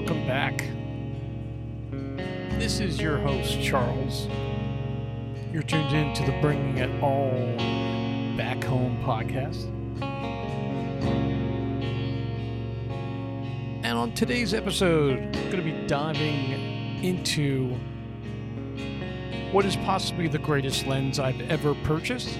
welcome back. This is your host, Charles. You're tuned in to the Bringing It All Back Home podcast. And on today's episode, I'm going to be diving into what is possibly the greatest lens I've ever purchased,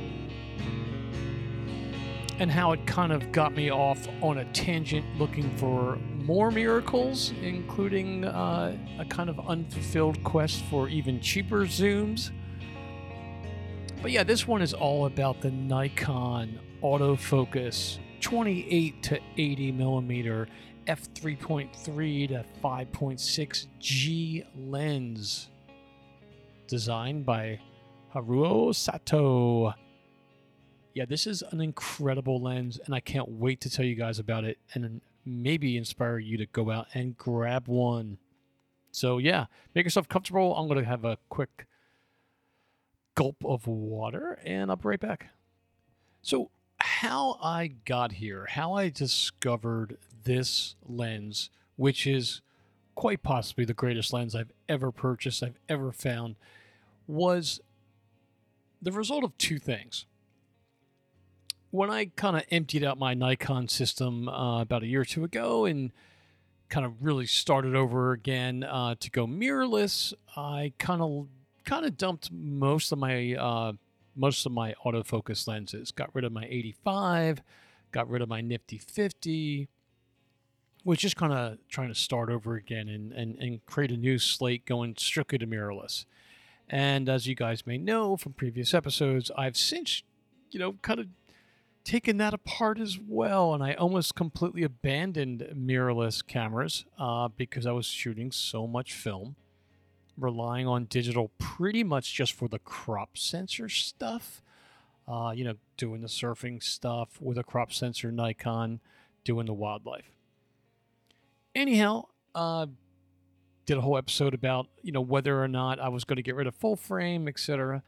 and how it kind of got me off on a tangent looking for more miracles, including a kind of unfulfilled quest for even cheaper zooms. But yeah, this one is all about the Nikon autofocus 28 to 80 millimeter f3.3 to 5.6 G lens, designed by Haruo Sato. Yeah, this is an incredible lens, and I can't wait to tell you guys about it and maybe inspire you to go out and grab one. So yeah, make yourself comfortable. I'm going to have a quick gulp of water, and I'll be right back. So how I got here, how I discovered this lens, which is quite possibly the greatest lens I've ever purchased, I've ever found, was the result of two things. When I kind of emptied out my Nikon system about a year or two ago and kind of really started over again to go mirrorless, I kind of dumped most of my autofocus lenses. Got rid of my 85, got rid of my nifty 50. Was just kind of trying to start over again and create a new slate going strictly to mirrorless. And as you guys may know from previous episodes, I've since, kind of taken that apart as well, and I almost completely abandoned mirrorless cameras because I was shooting so much film, relying on digital pretty much just for the crop sensor stuff, doing the surfing stuff with a crop sensor Nikon, doing the wildlife. Anyhow, did a whole episode about, whether or not I was going to get rid of full frame, etc.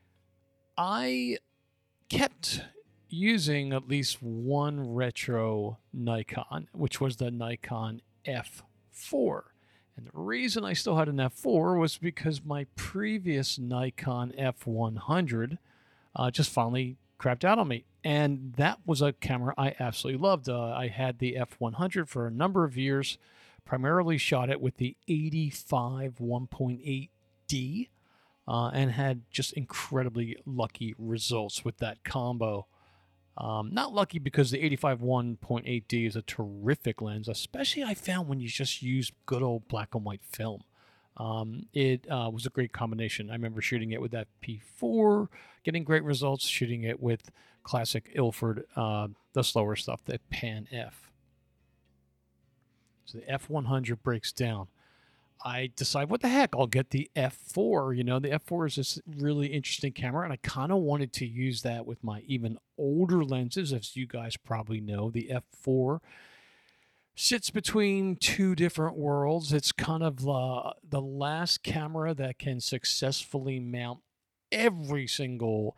I kept using at least one retro Nikon, which was the Nikon F4. And the reason I still had an F4 was because my previous Nikon F100 just finally crapped out on me. And that was a camera I absolutely loved. I had the F100 for a number of years, primarily shot it with the 85 1.8D, and had just incredibly lucky results with that combo. Not lucky because the 85 1.8D is a terrific lens, especially I found when you just use good old black and white film. It was a great combination. I remember shooting it with that P4, getting great results, shooting it with classic Ilford, the slower stuff, the Pan F. So the F100 breaks down. I decide, what the heck, I'll get the F4. The F4 is this really interesting camera, and I kind of wanted to use that with my even older lenses. As you guys probably know, the F4 sits between two different worlds. It's kind of the last camera that can successfully mount every single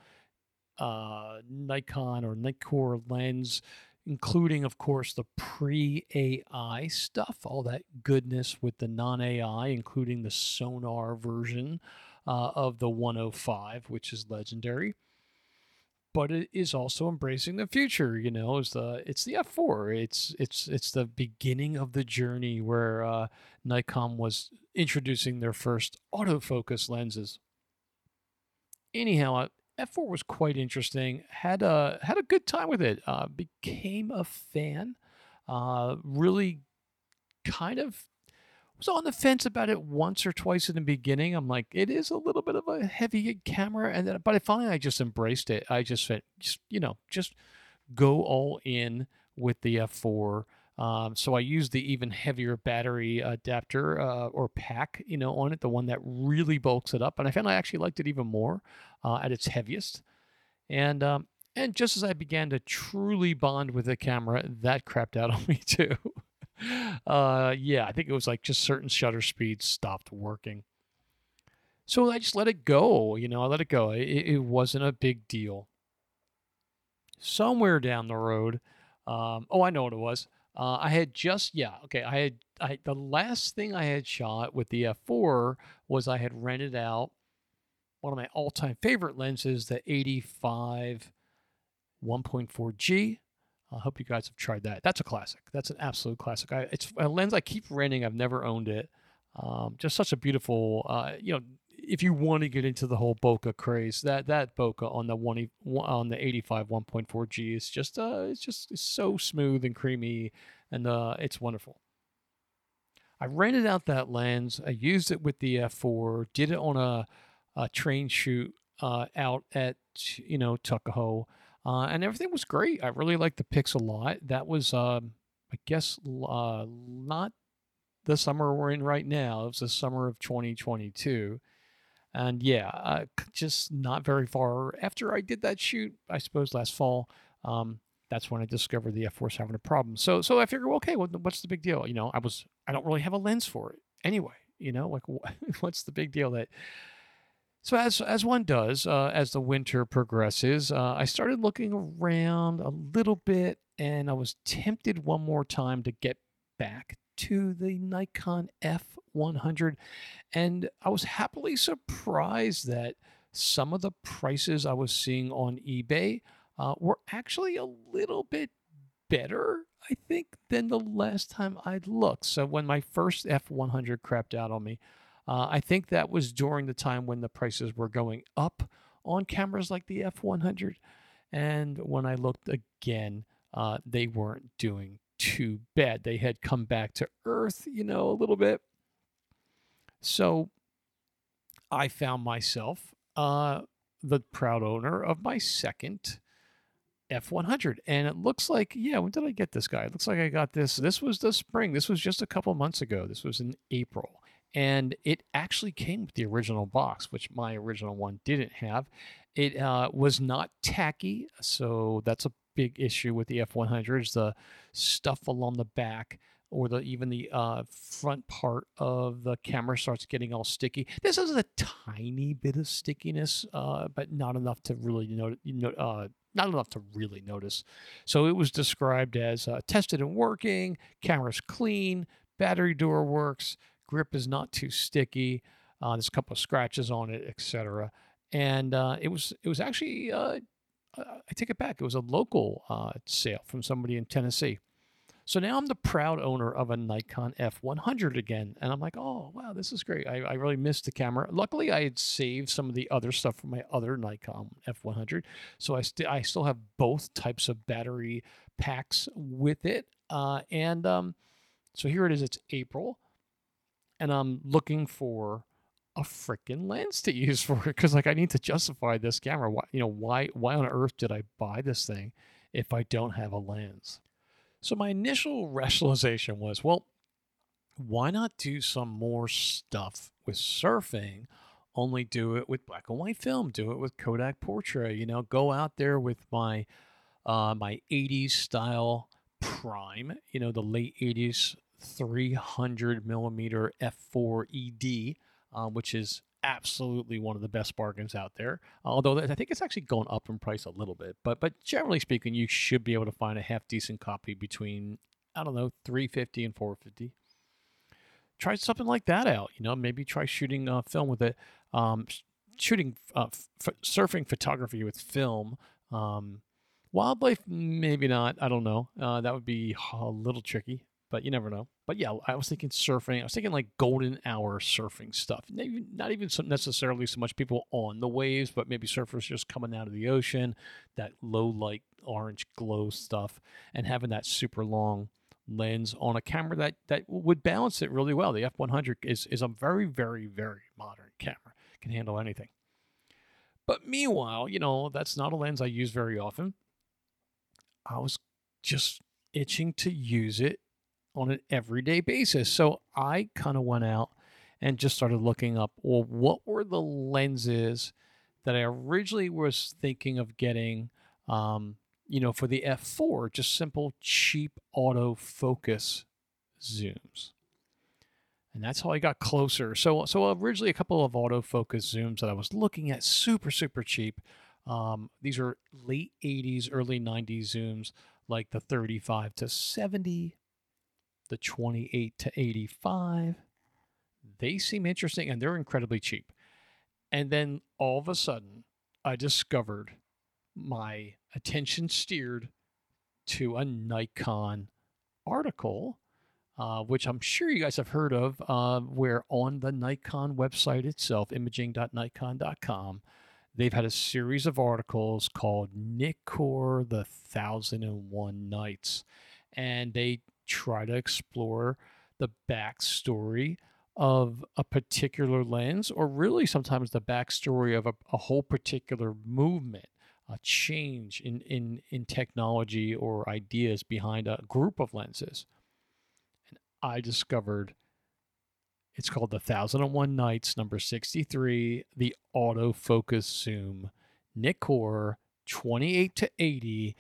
Nikon or Nikkor lens, including, of course, the pre-AI stuff, all that goodness with the non-AI, including the sonar version of the 105, which is legendary. But it is also embracing the future. It's the F4. It's the beginning of the journey where Nikon was introducing their first autofocus lenses. Anyhow, F4 was quite interesting. Had a good time with it. Became a fan. Really kind of was on the fence about it once or twice in the beginning. I'm like, it is a little bit of a heavy camera, but I just embraced it. I just said, just go all in with the F4. So I used the even heavier battery adapter or pack, on it, the one that really bulks it up. And I found I actually liked it even more at its heaviest. And just as I began to truly bond with the camera, that crapped out on me too. I think it was like just certain shutter speeds stopped working. So I just let it go. I let it go. It wasn't a big deal. Somewhere down the road, I know what it was. I had just yeah, okay. I the last thing I had shot with the f4 was I had rented out one of my all-time favorite lenses, the 85 1.4G. I hope you guys have tried that. That's a classic. That's an absolute classic. It's a lens I keep renting. I've never owned it. Just such a beautiful, if you want to get into the whole bokeh craze, that bokeh on the on the 85 1.4G is just it's so smooth and creamy, and it's wonderful. I rented out that lens. I used it with the f4. Did it on a train shoot out at Tuckahoe, and everything was great. I really liked the pics a lot. That was, I guess, not the summer we're in right now. It was the summer of 2022. And yeah, just not very far after I did that shoot, I suppose last fall, that's when I discovered the F4's having a problem. So I figured, well, okay, what's the big deal? I don't really have a lens for it anyway. Like what's the big deal that so as one does, as the winter progresses, I started looking around a little bit, and I was tempted one more time to get back to the Nikon F100, and I was happily surprised that some of the prices I was seeing on eBay were actually a little bit better, I think, than the last time I'd looked. So when my first F100 crapped out on me, I think that was during the time when the prices were going up on cameras like the F100. And when I looked again, they weren't doing too bad. They had come back to earth, a little bit. So I found myself the proud owner of my second F100. And it looks like, yeah, when did I get this guy? It looks like I got this. This was the spring. This was just a couple months ago. This was in April. And it actually came with the original box, which my original one didn't have. It was not tacky. So that's a big issue with the F100s. The stuff along the back or even the front part of the camera starts getting all sticky. This has a tiny bit of stickiness, but not enough to really not enough to really notice. So it was described as tested and working, camera's clean, battery door works, grip is not too sticky. There's a couple of scratches on it, etc. And it was actually I take it back. It was a local sale from somebody in Tennessee. So now I'm the proud owner of a Nikon F100 again. And I'm like, oh, wow, this is great. I really missed the camera. Luckily, I had saved some of the other stuff from my other Nikon F100. So I still have both types of battery packs with it. So here it is. It's April. And I'm looking for a freaking lens to use for it because I need to justify this camera. Why on earth did I buy this thing if I don't have a lens? So my initial rationalization was, well, why not do some more stuff with surfing? Only do it with black and white film. Do it with Kodak Portrait. Go out there with my 80s style prime. The late 80s 300 millimeter f4 ED, which is absolutely one of the best bargains out there. Although I think it's actually going up in price a little bit, but generally speaking, you should be able to find a half decent copy between, I don't know, 350 and 450. Try something like that out. Maybe try shooting film with it. Shooting surfing photography with film. Wildlife, maybe not. I don't know. That would be a little tricky, but you never know. But yeah, I was thinking surfing. I was thinking like golden hour surfing stuff. Not even necessarily so much people on the waves, but maybe surfers just coming out of the ocean, that low light orange glow stuff, and having that super long lens on a camera that would balance it really well. The F100 is a very, very, very modern camera. Can handle anything. But meanwhile, that's not a lens I use very often. I was just itching to use it on an everyday basis. So I kind of went out and just started looking up, well, what were the lenses that I originally was thinking of getting, for the F4, just simple, cheap autofocus zooms. And that's how I got closer. So originally a couple of autofocus zooms that I was looking at, super, super cheap. These are late 80s, early 90s zooms, like the 35 to 70 the 28 to 85. They seem interesting and they're incredibly cheap. And then all of a sudden, I discovered my attention steered to a Nikon article, which I'm sure you guys have heard of, where on the Nikon website itself, imaging.nikon.com, they've had a series of articles called Nikkor the 1001 Nights. And they try to explore the backstory of a particular lens, or really sometimes the backstory of a whole particular movement, a change in technology or ideas behind a group of lenses. And I discovered it's called the 1001 Nights, number 63, the autofocus zoom Nikkor 28 to 80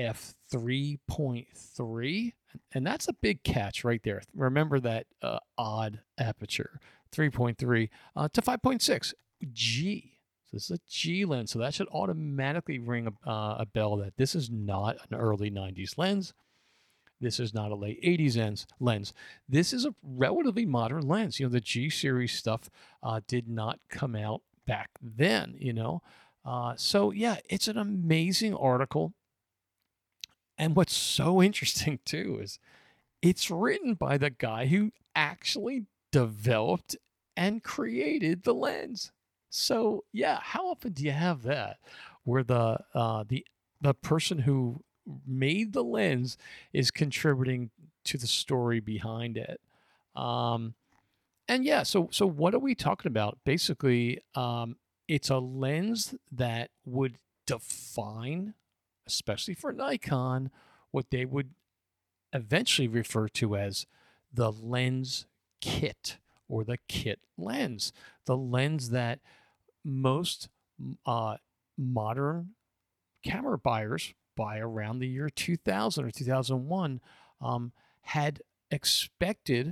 f3.3. And that's a big catch right there. Remember that odd aperture, 3.3 to 5.6 G. So this is a G lens. So that should automatically ring a bell that this is not an early 90s lens. This is not a late 80s lens. This is a relatively modern lens. The G series stuff did not come out back then, So yeah, it's an amazing article. And what's so interesting too is it's written by the guy who actually developed and created the lens. So yeah, how often do you have that where the person who made the lens is contributing to the story behind it? And yeah, so what are we talking about? Basically, it's a lens that would define, especially for Nikon, what they would eventually refer to as the lens kit or the kit lens, the lens that most modern camera buyers by around the year 2000 or 2001 had expected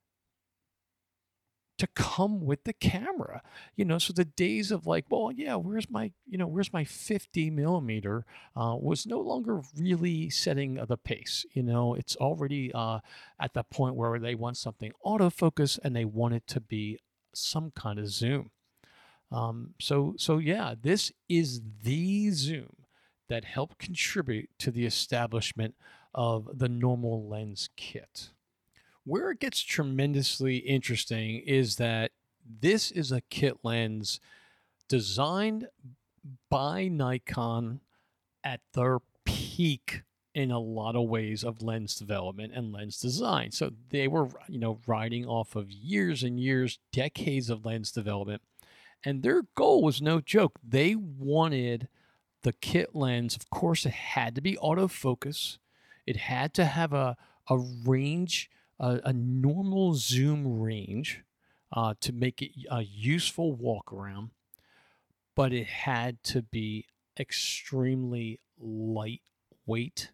to come with the camera. So the days of like, well, yeah, where's my 50 millimeter was no longer really setting the pace. It's already at the point where they want something autofocus and they want it to be some kind of zoom. So yeah, this is the zoom that helped contribute to the establishment of the normal lens kit. Where it gets tremendously interesting is that this is a kit lens designed by Nikon at their peak in a lot of ways of lens development and lens design. So they were, riding off of years and years, decades of lens development. And their goal was no joke. They wanted the kit lens, of course, it had to be autofocus. It had to have a range, a normal zoom range to make it a useful walk around, but it had to be extremely lightweight,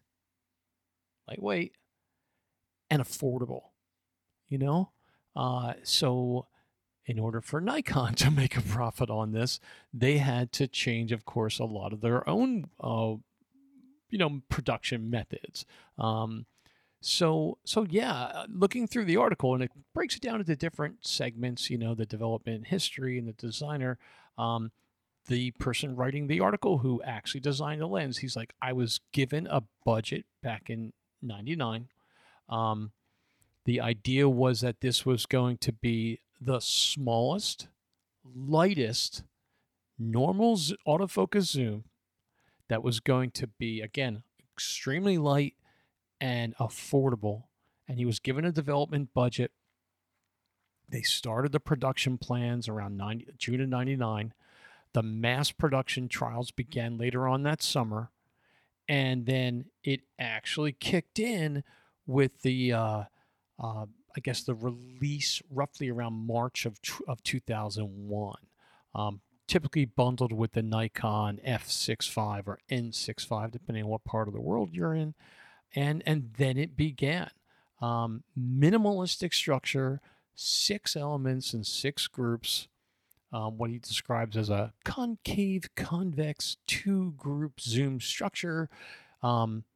and affordable, So in order for Nikon to make a profit on this, they had to change, of course, a lot of their own, production methods. So yeah, looking through the article, and it breaks it down into different segments, the development history and the designer. The person writing the article who actually designed the lens, he's like, I was given a budget back in 99. The idea was that this was going to be the smallest, lightest, normal autofocus zoom that was going to be, again, extremely light and affordable. And he was given a development budget. They started the production plans around June of 99. The mass production trials began later on that summer. And then it actually kicked in with the, I guess, the release roughly around March of 2001. Typically bundled with the Nikon F6.5 or N6.5, depending on what part of the world you're in. And then it began. Minimalistic structure, 6 elements and 6 groups. What he describes as a concave, convex, 2-group zoom structure.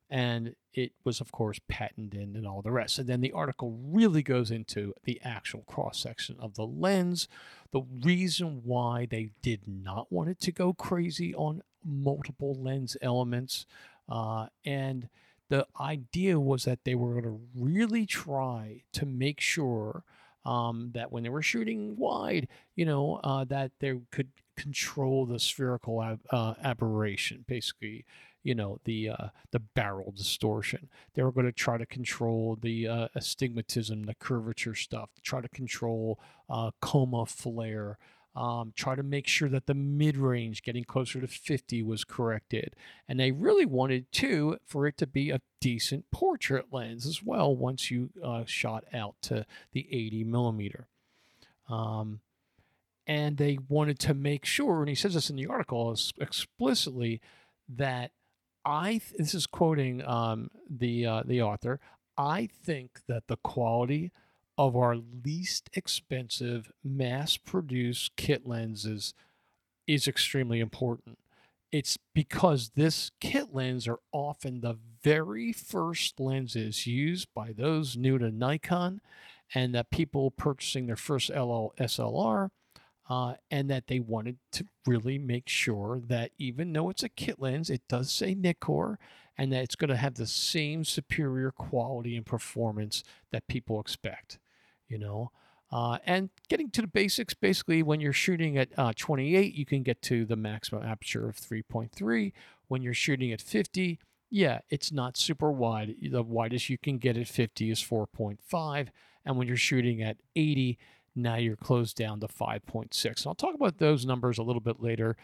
And it was, of course, patented and all the rest. And then the article really goes into the actual cross section of the lens, the reason why they did not want it to go crazy on multiple lens elements. And the idea was that they were going to really try to make sure that when they were shooting wide, that they could control the spherical aberration, basically, the barrel distortion. They were going to try to control the astigmatism, the curvature stuff, try to control coma flare, try to make sure that the mid-range getting closer to 50 was corrected. And they really wanted too for it to be a decent portrait lens as well once you shot out to the 80 millimeter. And they wanted to make sure, and he says this in the article explicitly, that this is quoting the author, I think that the quality of our least expensive mass-produced kit lenses is extremely important. It's because this kit lens are often the very first lenses used by those new to Nikon, and that people purchasing their first SLR, and that they wanted to really make sure that even though it's a kit lens, it does say Nikkor, and that it's going to have the same superior quality and performance that people expect, and getting to the basics, basically, when you're shooting at 28, you can get to the maximum aperture of 3.3. When you're shooting at 50, yeah, it's not super wide. The widest you can get at 50 is 4.5. And when you're shooting at 80, now you're closed down to 5.6. I'll talk about those numbers a little bit later.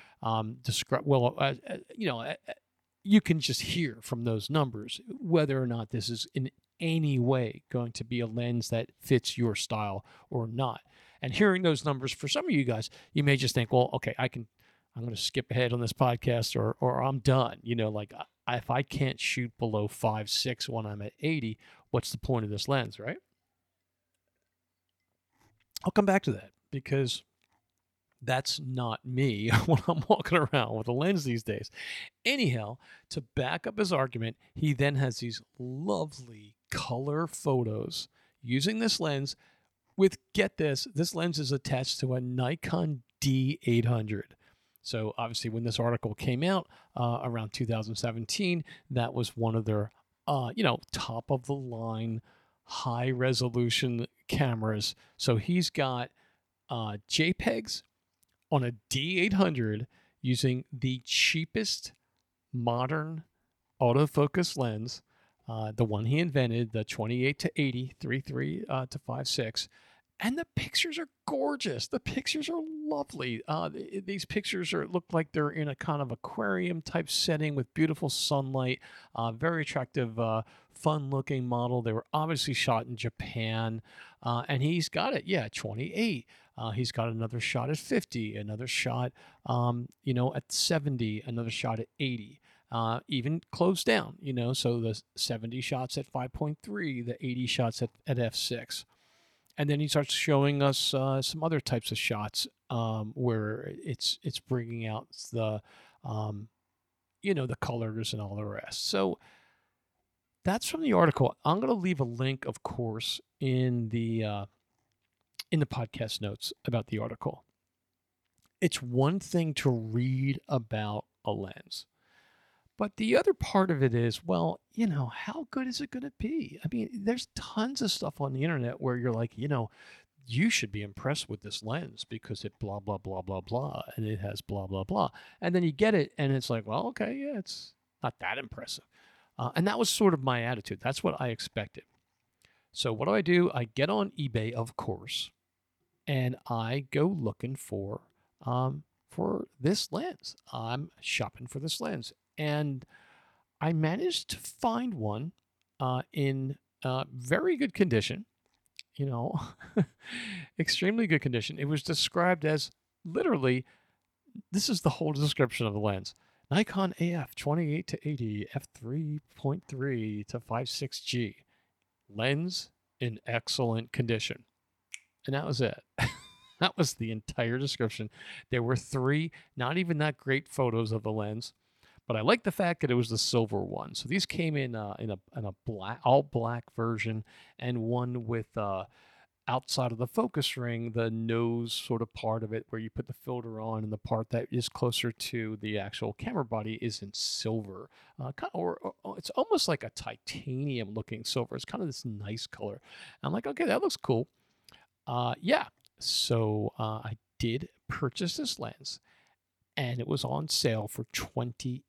You can just hear from those numbers whether or not this is in any way going to be a lens that fits your style or not. And hearing those numbers, for some of you guys, you may just think, well, okay, I'm going to skip ahead on this podcast, or I'm done. If I can't shoot below 5.6 when I'm at 80, what's the point of this lens, right? I'll come back to that because that's not me when I'm walking around with a lens these days. Anyhow, to back up his argument, he then has these lovely color photos using this lens with, get this lens is attached to a Nikon D800. So obviously when this article came out around 2017, that was one of their, top of the line, high resolution cameras. So he's got JPEGs on a D800 using the cheapest modern autofocus lens, the one he invented, the 28 to 80, 3.3 to 5.6. And the pictures are gorgeous. The pictures are lovely. These pictures look like they're in a kind of aquarium type setting with beautiful sunlight. Very attractive, fun-looking model. They were obviously shot in Japan, and he's got it. Yeah, 28. He's got another shot at 50, another shot, at 70, another shot at 80. Even closed down, so the 70 shots at 5.3, the 80 shots at f6. And then he starts showing us some other types of shots where it's bringing out the, the colors and all the rest. So that's from the article. I'm going to leave a link, of course, in the podcast notes about the article. It's one thing to read about a lens. But the other part of it is, well, how good is it going to be? I mean, there's tons of stuff on the internet where you're like, you should be impressed with this lens because it blah, blah, blah, blah, blah, and it has blah, blah, blah. And then you get it, and it's like, well, okay, yeah, it's not that impressive. And that was sort of my attitude. That's what I expected. So what do? I get on eBay, of course, and I go looking for this lens. I'm shopping for this lens. And I managed to find one in very good condition, extremely good condition. It was described as literally, this is the whole description of the lens. Nikon AF 28 to 80 f3.3 to 5.6G. Lens in excellent condition. And that was it. That was the entire description. There were 3 not even that great photos of the lens. But I like the fact that it was the silver one. So these came in a black, all black version, and one with outside of the focus ring, the nose sort of part of it where you put the filter on, and the part that is closer to the actual camera body is in silver. Or it's almost like a titanium looking silver. It's kind of this nice color. And I'm like, okay, that looks cool. Yeah. So I did purchase this lens, and it was on sale for $28.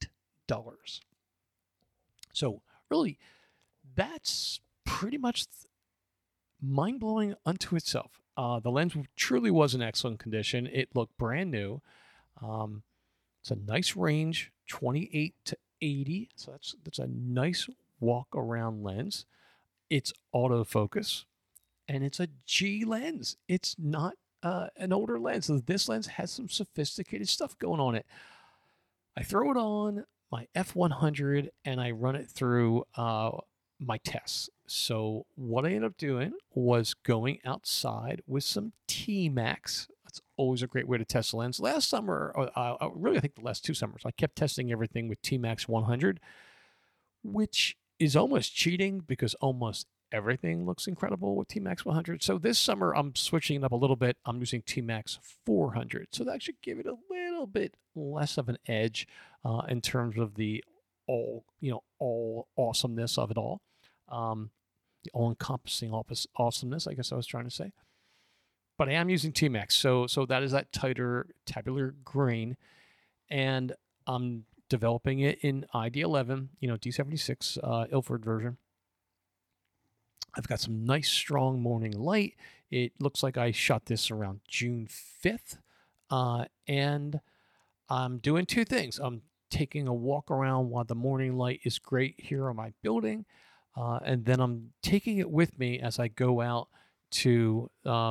So really, that's pretty much mind-blowing unto itself. The lens truly was in excellent condition. It looked brand new. It's a nice range, 28 to 80. So that's a nice walk-around lens. It's autofocus, and it's a G lens. It's not an older lens. So this lens has some sophisticated stuff going on it. I throw it on my f100 and I run it through my tests. So what I ended up doing was going outside with some T-Max. That's always a great way to test a lens. Last summer, really I think the last 2 summers, I kept testing everything with T-Max 100, which is almost cheating because almost everything looks incredible with T-Max 100. So this summer, I'm switching it up a little bit. I'm using T-Max 400. So that should give it a little bit less of an edge in terms of the all awesomeness of it all. The all-encompassing awesomeness, I guess I was trying to say. But I am using T-Max. So that is that tighter tabular grain. And I'm developing it in ID11, D76 Ilford version. I've got some nice strong morning light. It looks like I shot this around June 5th. And I'm doing 2 things. I'm taking a walk around while the morning light is great here on my building. And then I'm taking it with me as I go out to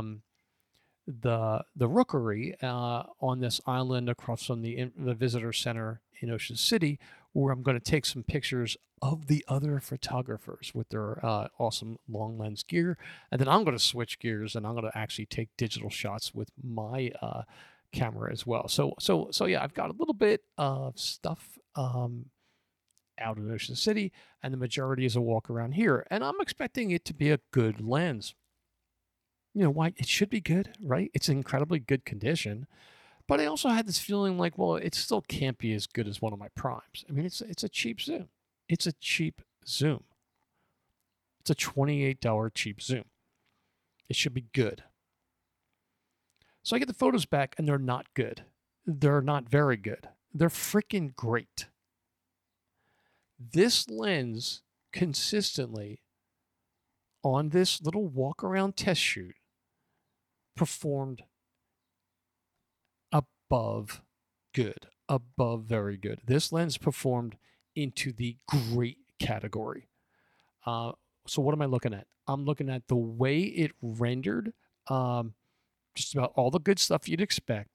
the Rookery on this island across from the visitor center in Ocean City, where I'm going to take some pictures of the other photographers with their awesome long lens gear. And then I'm going to switch gears and I'm going to actually take digital shots with my camera as well. So yeah, I've got a little bit of stuff out in Ocean City, and the majority is a walk around here. And I'm expecting it to be a good lens. Why? It should be good, right? It's in incredibly good condition. But I also had this feeling like, well, it still can't be as good as one of my primes. I mean, it's a cheap zoom. It's a cheap zoom. It's a $28 cheap zoom. It should be good. So I get the photos back, and they're not good. They're not very good. They're freaking great. This lens consistently on this little walk around test shoot performed above good, above very good. This lens performed into the great category. So what am I looking at? I'm looking at the way it rendered just about all the good stuff you'd expect.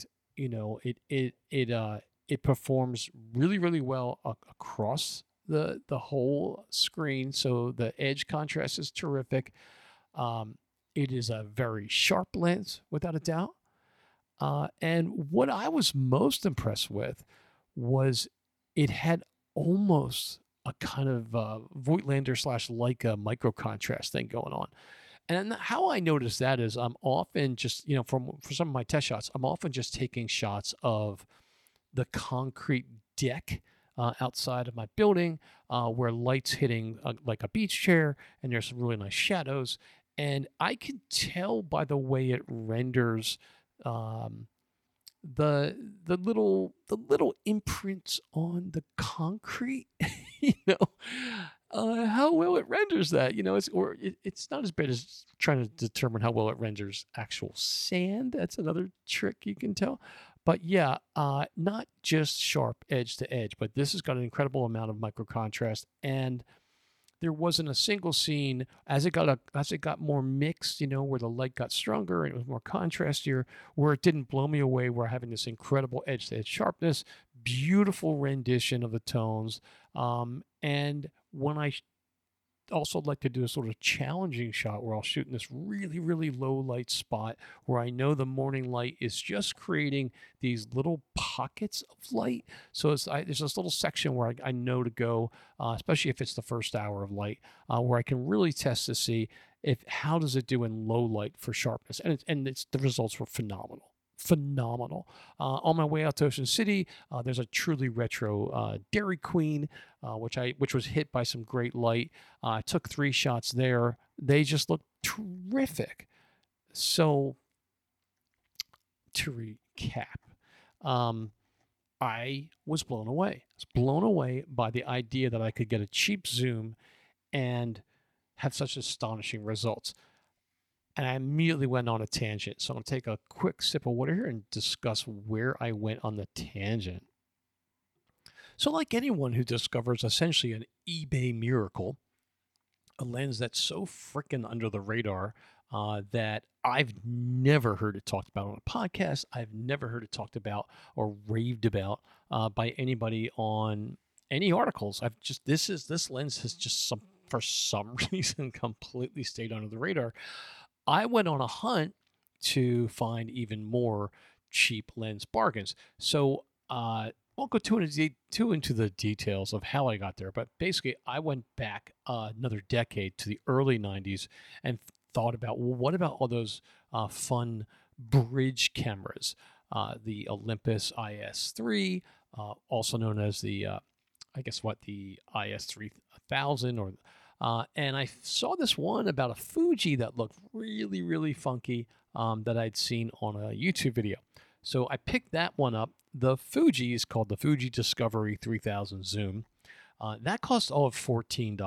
It performs really, really well across the whole screen. So the edge contrast is terrific. It is a very sharp lens, without a doubt. And what I was most impressed with was it had almost a kind of Voigtlander / Leica micro contrast thing going on. And how I notice that is I'm often just, for some of my test shots, I'm often just taking shots of the concrete deck outside of my building where light's hitting like a beach chair, and there's some really nice shadows. And I can tell by the way it renders the little imprints on the concrete, how well it renders that. It's not as bad as trying to determine how well it renders actual sand. That's another trick you can tell. But yeah, not just sharp edge to edge, but this has got an incredible amount of micro contrast. And there wasn't a single scene as it got more mixed, where the light got stronger and it was more contrastier, where it didn't blow me away, where having this incredible edge to edge sharpness, beautiful rendition of the tones. And when I also like to do a sort of challenging shot where I'll shoot in this really, really low light spot where I know the morning light is just creating these little pockets of light. So there's this little section where I know to go, especially if it's the first hour of light, where I can really test to see if how does it do in low light for sharpness, and the results were phenomenal. Phenomenal. On my way out to Ocean City, there's a truly retro Dairy Queen, which was hit by some great light. I took 3 shots there. They just looked terrific. So to recap, I was blown away. I was blown away by the idea that I could get a cheap zoom and have such astonishing results. And I immediately went on a tangent. So I'm going to take a quick sip of water here and discuss where I went on the tangent. So, like anyone who discovers essentially an eBay miracle, a lens that's so freaking under the radar that I've never heard it talked about on a podcast, I've never heard it talked about or raved about by anybody on any articles. This lens has just for some reason completely stayed under the radar. I went on a hunt to find even more cheap lens bargains. So I won't go too into the details of how I got there, but basically I went back another decade to the early 90s and thought about, well, what about all those fun bridge cameras? The Olympus IS3, also known as the IS3000 or and I saw this one about a Fuji that looked really, really funky that I'd seen on a YouTube video. So I picked that one up. The Fuji is called the Fuji Discovery 3000 Zoom. That cost all of $14.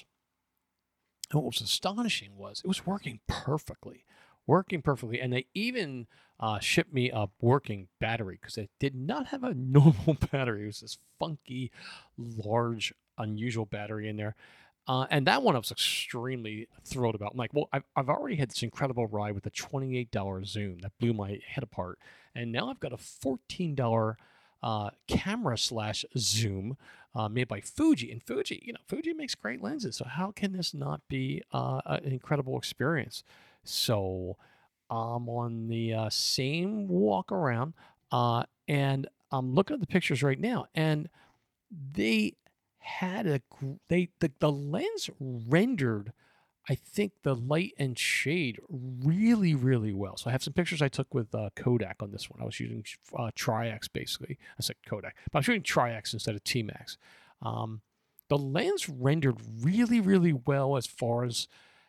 And what was astonishing was it was working perfectly. And they even shipped me a working battery because it did not have a normal battery. It was this funky, large, unusual battery in there. And that one I was extremely thrilled about. I'm like, well, I've already had this incredible ride with a $28 Zoom that blew my head apart. And now I've got a $14 camera / Zoom made by Fuji. And Fuji makes great lenses. So how can this not be an incredible experience? So I'm on the same walk around and I'm looking at the pictures right now. And they had the lens rendered, I think, the light and shade really, really well. So I have some pictures I took with Kodak on this one. I was using Tri-X basically. I said Kodak, but I'm shooting Tri-X instead of T-Max. The lens rendered really, really well as far as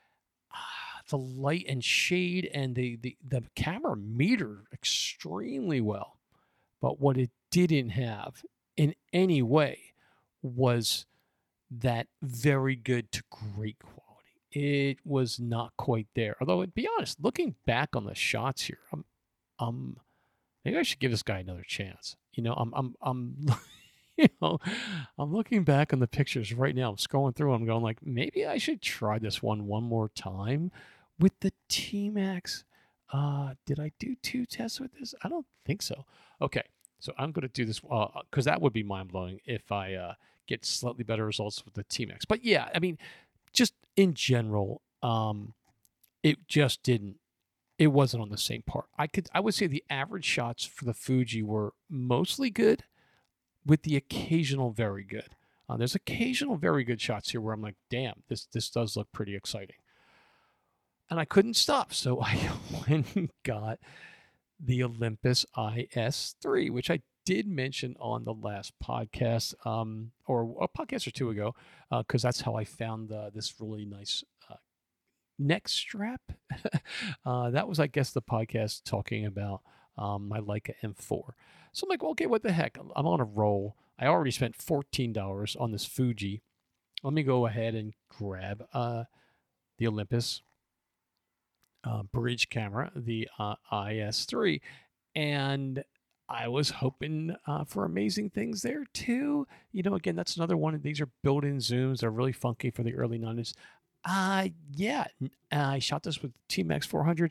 the light and shade, and the camera metered extremely well. But what it didn't have in any way was that very good to great quality. It was not quite there. Although, to be honest, looking back on the shots here, maybe I should give this guy another chance. I'm I'm looking back on the pictures right now. I'm scrolling through. I'm going like, maybe I should try this one more time with the T-Max. Did I do 2 tests with this? I don't think so. Okay. So I'm going to do this because that would be mind-blowing if I get slightly better results with the T-Max. But yeah, I mean, just in general, it wasn't on the same part. I would say the average shots for the Fuji were mostly good with the occasional very good. There's occasional very good shots here where I'm like, damn, this does look pretty exciting. And I couldn't stop. So I went and got the Olympus IS3, which I did mention on the last podcast, or a podcast or 2 ago, because that's how I found this really nice neck strap. That was, I guess, the podcast talking about my Leica M4. So I'm like, well, okay, what the heck? I'm on a roll. I already spent $14 on this Fuji. Let me go ahead and grab the Olympus bridge camera, the IS3, and I was hoping for amazing things there too. Again, that's another one of these are built-in zooms. They're really funky for the early 90s. Yeah, I shot this with T-Max 400.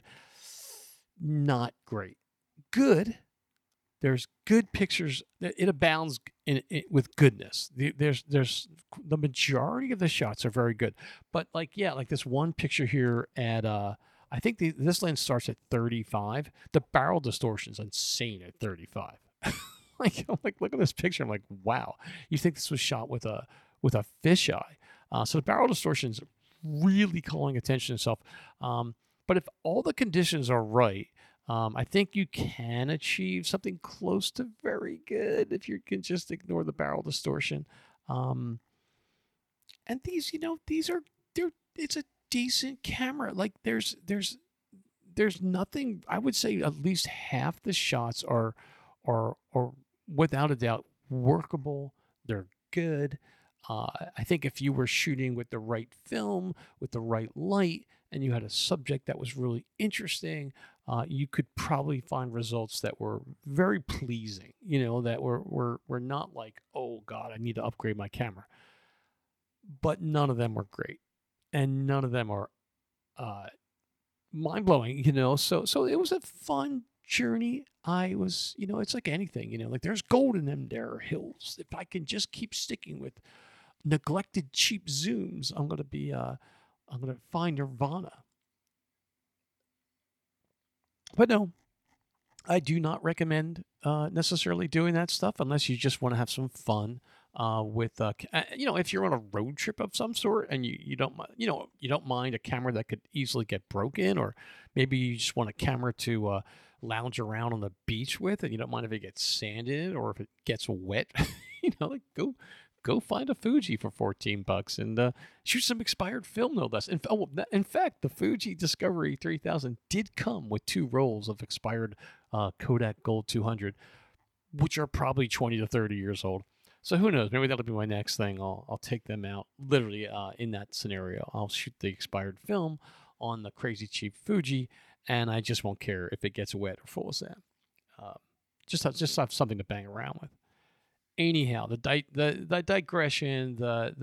Not great. Good. There's good pictures. It abounds with goodness. There's the majority of the shots are very good, but like yeah, like this one picture here at I think this lens starts at 35. The barrel distortion is insane at 35. Like I'm like look at this picture. I'm like wow, you think this was shot with a fisheye? So the barrel distortion is really calling attention to itself. But if all the conditions are right, I think you can achieve something close to very good if you can just ignore the barrel distortion. Um, and these, these are they're it's a decent camera. Like there's nothing. I would say at least half the shots are without a doubt workable. They're good. I think if you were shooting with the right film, with the right light, and you had a subject that was really interesting, you could probably find results that were very pleasing. That were not like, oh God, I need to upgrade my camera. But none of them were great, and none of them are uh, mind blowing. So it was a fun journey. I was, it's like anything. Like there's gold in them there hills. If I can just keep sticking with neglected cheap zooms, I'm gonna find nirvana. But no, I do not recommend necessarily doing that stuff unless you just want to have some fun with if you're on a road trip of some sort and you don't you don't mind a camera that could easily get broken, or maybe you just want a camera to lounge around on the beach with, and you don't mind if it gets sanded or if it gets wet. Like go find a Fuji for $14 and shoot some expired film, no less. In fact, the Fuji Discovery 3000 did come with 2 rolls of expired Kodak Gold 200, which are probably 20 to 30 years old. So who knows? Maybe that'll be my next thing. I'll take them out literally in that scenario. I'll shoot the expired film on the crazy cheap Fuji, and I just won't care if it gets wet or full of sand. Uh, just have something to bang around with. Anyhow, the digression,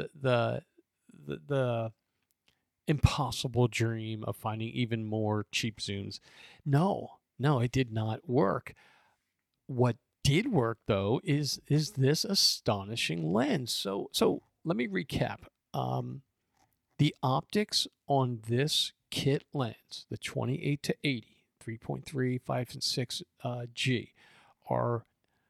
the impossible dream of finding even more cheap zooms. No, it did not work. What did work though is this astonishing lens. So let me recap. The optics on this kit lens, the 28 to 80, 3.3, 5, and 6 G, are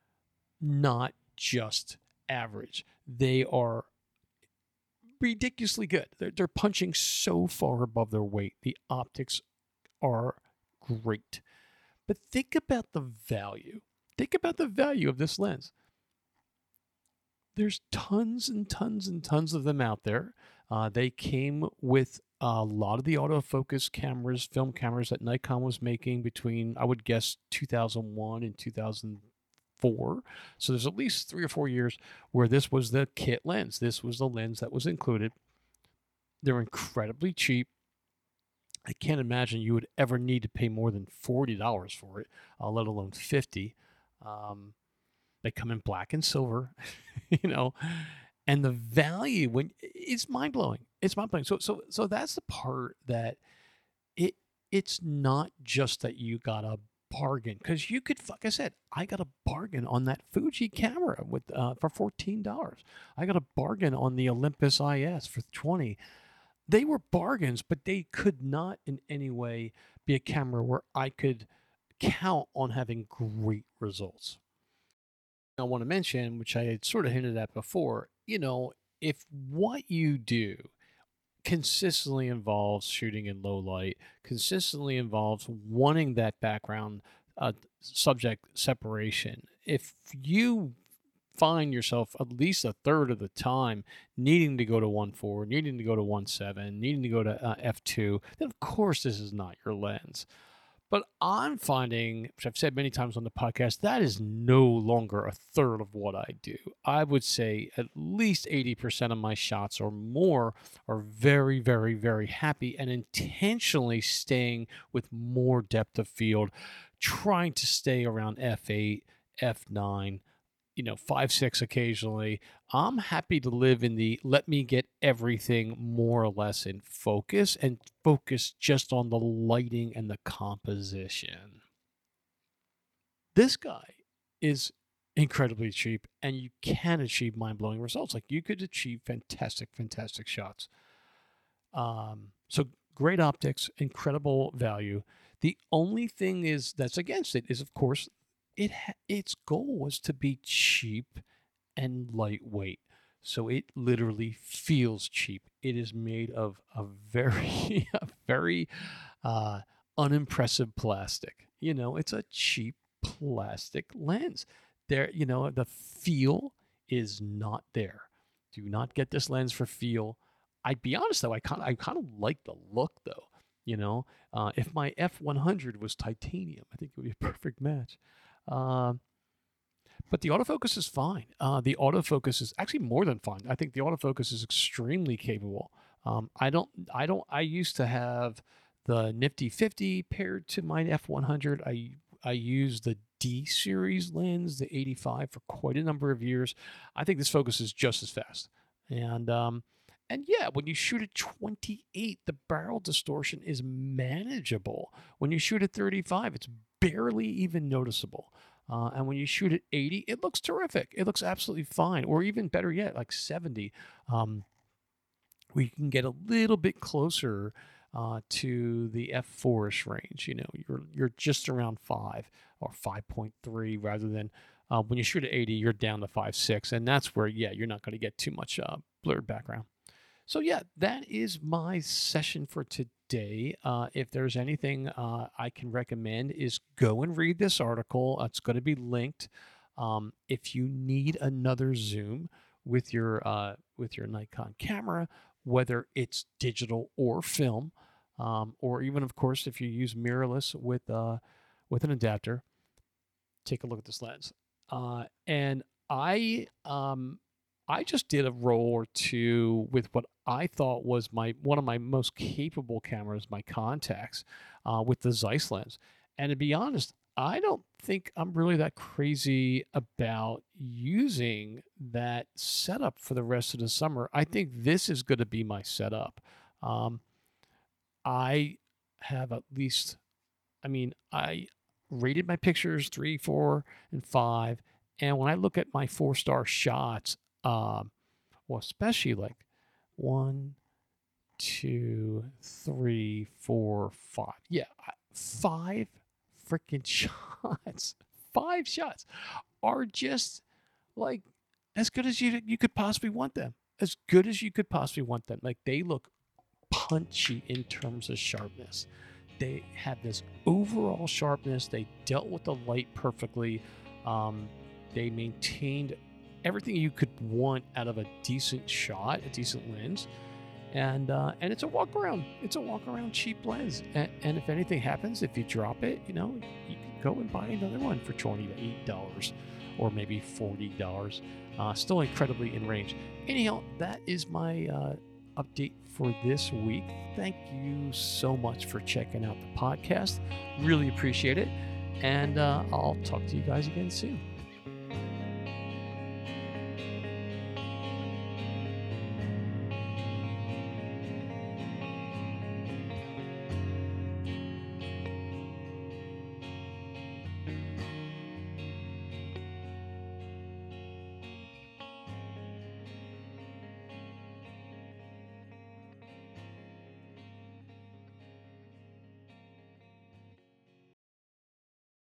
not just average. They are ridiculously good. They're punching so far above their weight. The optics are great. But think about the value. Think about the value of this lens. There's tons and tons and tons of them out there. They came with a lot of the autofocus cameras, film cameras that Nikon was making between, I would guess, 2001 and 2004. So there's at least 3 or 4 years where this was the kit lens. This was the lens that was included. They're incredibly cheap. I can't imagine you would ever need to pay more than $40 for it, let alone 50. They come in black and silver, and the value it's mind blowing. It's mind blowing. So that's the part that it's not just that you got a bargain, because you could, like I said, I got a bargain on that Fuji camera with for $14. I got a bargain on the Olympus IS for 20. They were bargains, but they could not in any way be a camera where I could count on having great results. I want to mention, which I had sort of hinted at before, if what you do consistently involves shooting in low light, consistently involves wanting that background subject separation, if you find yourself at least a third of the time needing to go to 1.4, needing to go to 1.7, needing to go to f2, then of course this is not your lens. But I'm finding, which I've said many times on the podcast, that is no longer a third of what I do. I would say at least 80% of my shots or more are very, very, very happy and intentionally staying with more depth of field, trying to stay around f8, f9, 5.6 occasionally. I'm happy to live in the let me get everything more or less in focus and focus just on the lighting and the composition. This guy is incredibly cheap, and you can achieve mind-blowing results. Like, you could achieve fantastic shots. So great optics, incredible value. The only thing is that's against it is, of course, its goal was to be cheap and lightweight. So it literally feels cheap. It is made of a very, a very unimpressive plastic. It's a cheap plastic lens. The feel is not there. Do not get this lens for feel. I'd be honest though, I kind of like the look though. If my F100 was titanium, I think it would be a perfect match. But the autofocus is fine. The autofocus is actually more than fine. I think the autofocus is extremely capable. I used to have the Nifty 50 paired to my F100. I used the D series lens, the 85, for quite a number of years. I think this focus is just as fast. And yeah, when you shoot at 28, the barrel distortion is manageable. When you shoot at 35, it's barely even noticeable. And when you shoot at 80, it looks terrific. It looks absolutely fine. Or even better yet, like 70, we can get a little bit closer to the f4ish range. You're just around 5 or 5.3 rather than when you shoot at 80, you're down to 5.6. And that's where, you're not going to get too much blurred background. So yeah, that is my session for today. If there's anything I can recommend, is go and read this article. It's going to be linked. If you need another zoom with your Nikon camera, whether it's digital or film, or even, of course, if you use mirrorless with an adapter, take a look at this lens. And I just did a roll or two with what I thought was one of my most capable cameras, my Contax, with the Zeiss lens. And to be honest, I don't think I'm really that crazy about using that setup for the rest of the summer. I think this is going to be my setup. I have at least, I rated my pictures 3, 4, and 5. And when I look at my 4-star shots, well, especially like 1, 2, 3, 4, 5. Yeah, 5 freaking shots. 5 shots are just like as good as you could possibly want them. As good as you could possibly want them. Like, they look punchy in terms of sharpness. They have this overall sharpness. They dealt with the light perfectly. They maintained everything you could want out of a decent shot, a decent lens, and it's a walk around. It's a walk around cheap lens. And if anything happens, if you drop it, you can go and buy another one for $28 or maybe $40. Still incredibly in range. Anyhow, that is my update for this week. Thank you so much for checking out the podcast. Really appreciate it. And I'll talk to you guys again soon.